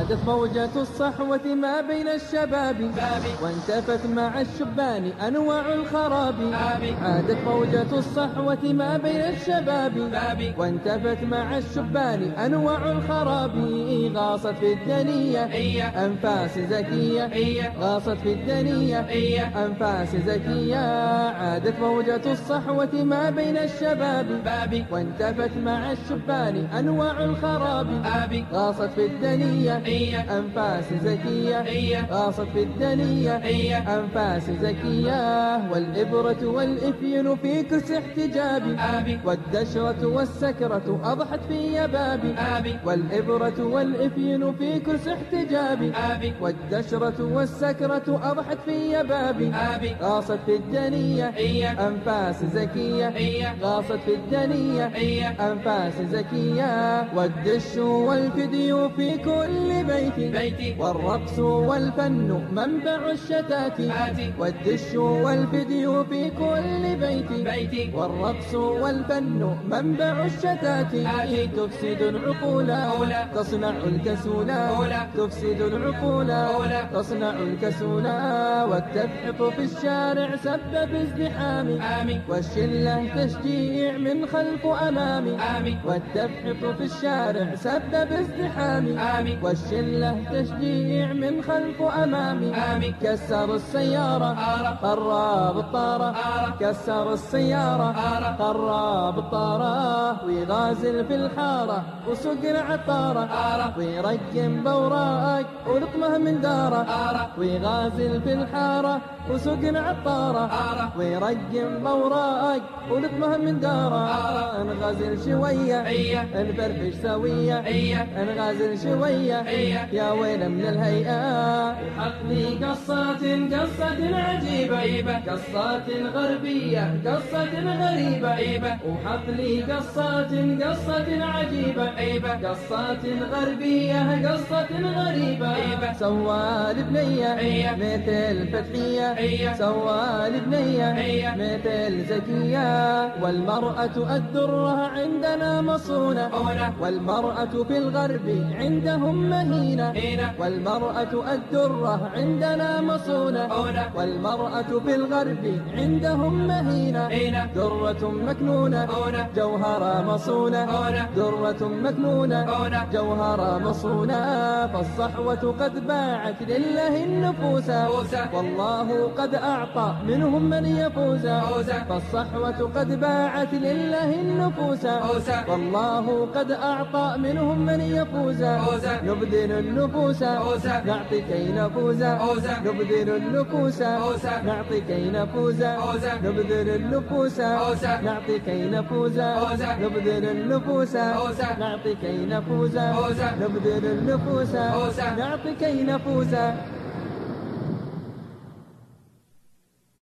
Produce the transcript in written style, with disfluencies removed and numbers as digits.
عادت موجة الصحوة ما بين الشباب وانتفت مع الشبان أنواع الخراب. عادت موجة الصحوة ما بين الشباب وانتفت مع الشبان أنواع الخراب. غاصت في الدنيا أنفاس زكية، غاصت في الدنيا أنفاس زكية. عادت موجة الصحوة ما بين الشباب وانتفت مع الشبان أنواع الخراب. غاصت في الدنيا أنفاس زكية، غاصت في الدنيا أنفاس زكية. والإبرة والإفين في كرس احتجاب والدشرة والسكرة أضحت في يباب. والإبرة والإفين في كرس احتجاب والدشرة والسكرة أضحت في يباب. غاصت في الدنيا أنفاس زكية، غاصت في الدنيا أنفاس زكية. والدش والفدي في كل بيت والرقص والفن منبع الشتات. والدش والفدي في كل بيت والرقص والفن منبع الشتات. تفسد العقول تصنع الكسول، تفسد العقول تصنع الكسول. والتفحط في الشارع سبب ازدحام والشلة تشجيع من خلف أمام. والتفحط في الشارع سبب ازدحام والشلة تشجيع من خلف أمام. كسر السيارة قرب الطارة، كسر السيارة قرب الطارة. ويغازل في الحارة وسوق العطارة ويرقم بوراق ولطمه من داره. ويغازل في الحارة وسوق العطارة ويرقم بوراق ولطمه من داره. نغازل شوية نفرفش سوية، نغازل شوية يا ويل من الهيئة. وحقني قصات عجيبة، قصات غربية قصة غريبة. وحقني قصات عجيبة، قصات غربية قصة غريبة. سوى البنية مثل فتحية، سوى البنية مثل زكية. والمرأة الدرة عندنا مصونة والمرأة في الغرب عندهم مهينة. والمرأة الدرة عندنا مصونة والمرأة في الغرب عندهم مهينة. درة مكنونة جوهرة مصونة، درة مكنونة جوهرة مصونة. فالصحوة قد باعت لله النفوس والله قد أعطى منهم من يفوز. فالصحوة قد باعت لله النفوس والله قد أعطى منهم من يفوز. نبذل النفوس نعطي كي نفوز، نبذل النفوس نعطي كي نفوز. نبذل النفوس نعطي كي نفوز، نبذل النفوس نعطي كي نفوز. نبذل النفوس نعطي كي نفوز.